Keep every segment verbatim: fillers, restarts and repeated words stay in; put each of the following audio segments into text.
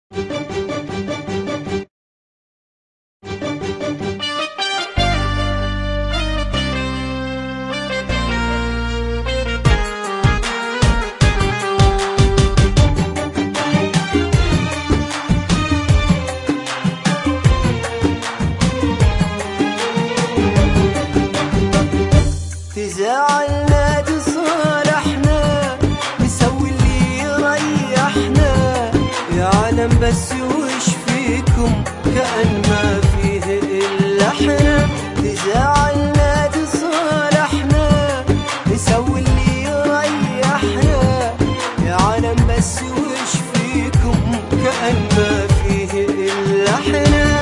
تزعلنا تصالحنا نسوي اللي يريحنا يا عالم، بس وش فيكم كأن ما فيه إلا احنا. تزعلنا تصالحنا نسوي اللي يريحنا يا عالم، بس وش فيكم كأن ما فيه إلا احنا.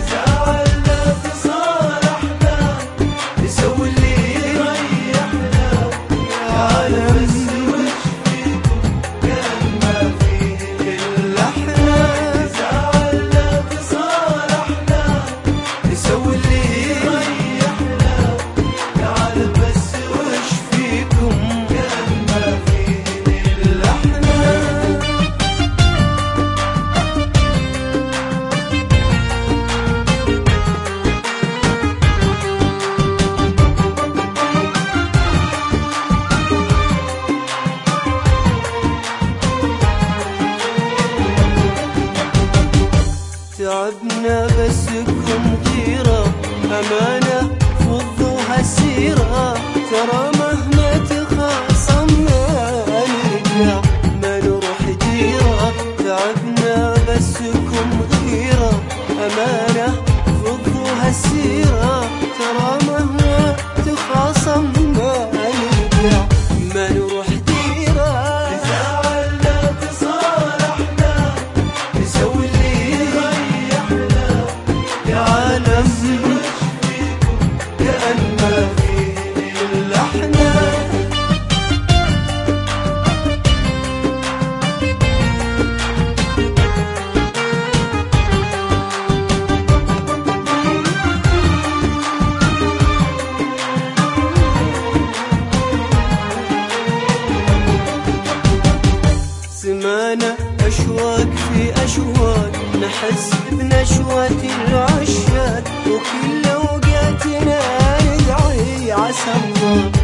تعبنا بسكم غيرة أمانة فضوها السيرة، ترى مهما تخاصمنا نرجع ما نروح ديرة. تعبنا بسكم غيرة أمانة فضوها السيرة، ترى مهما تخاصمنا نرجع ما نروح ديرة. سمعنا أشواق في أشواق، نحس بنشوة العشاق، وكل أوقاتنا ندعي عسى الله